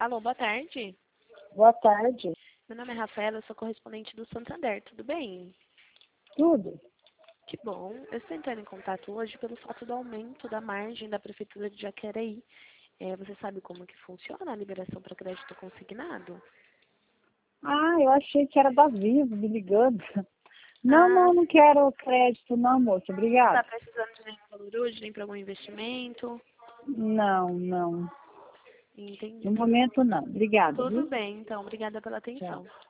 Alô, boa tarde. Boa tarde. Meu nome é Rafaela, eu sou correspondente do Santander, tudo bem? Tudo? Que bom. Eu estou entrando em contato hoje pelo fato do aumento da margem da Prefeitura de Jacareí. Você sabe como que funciona a liberação para crédito consignado? Ah, eu achei que era da Vivo me ligando. Ah, Não quero crédito não, moça. não está Obrigada. precisando de nenhum valor hoje, nem para algum investimento? Não. Entendi. No momento não. Obrigada, Tudo viu? bem, então. Obrigada pela Tchau. atenção.